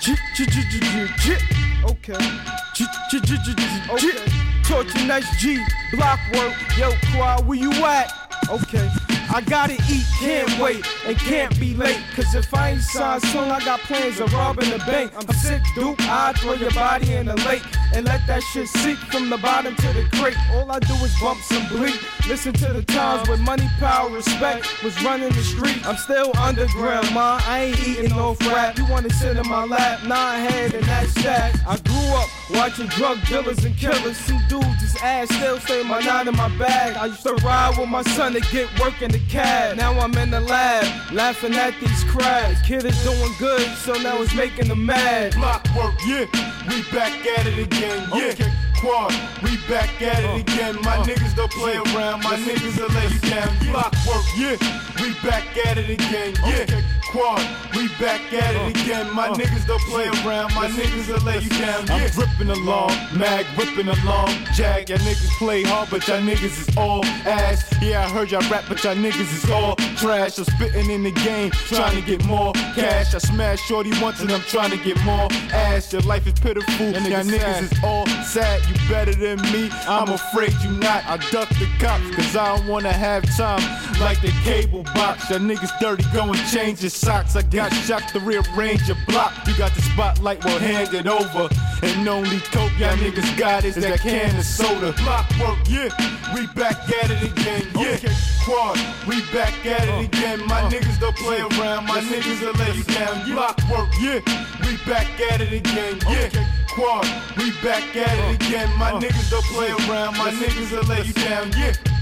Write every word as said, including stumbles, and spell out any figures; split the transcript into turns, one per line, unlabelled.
Okay. Okay. Torture nice G. Block work. Yo, Quad, where you at? Okay. I gotta eat, can't wait, and can't be late. Cause if I ain't signed soon, I got plans of robbing the bank. I'm sick, Duke, I throw your body in the lake and let that shit sink from the bottom to the crate. All I do is bump some bleak. Listen to the times with money, power, respect was running the street. I'm still underground, ma, I ain't eating no crap. You wanna sit in my lap, nine head and that stack. I grew up watching drug dealers and killers. Some dudes, his ass still stay my nine in my bag. I used to ride with my son to get work in the cab. Now I'm in the lab, laughing at these crabs. Kid is doing good, so now it's making them mad.
Block work, yeah, we back at it again, yeah. Okay. Quad, we back at it again. My uh, niggas don't play around, my niggas will lay you down. Block work, yeah, we back at it again, yeah. Okay. Quad, we back at it again. My uh, niggas don't play around, my niggas will lay you down. Yeah. I'm dripping along, mag whipping along, jag. Y'all niggas play hard, but y'all niggas is all ass. Yeah, I heard y'all rap, but y'all niggas is all trash. I'm spitting in the game, trying to get more cash. I smash shorty once and I'm trying to get more ass. Your life is pitiful, and y'all niggas is all sad. You better than me, I'm afraid you not. I duck the cops, cause I don't wanna have time like the cable box. Y'all niggas dirty, go and change your socks. I got shots to rearrange your block. You got the spotlight, well hand it over. And only coke y'all niggas got is that can of soda. Block work, yeah, we back at it again, yeah. Okay. Quad, we back at it again. My uh, niggas don't play around, my niggas will lay you down. Block work, yeah, we back at it again, yeah. Okay. Quad, we back at it again. My niggas don't play around, my niggas will lay you down, yeah.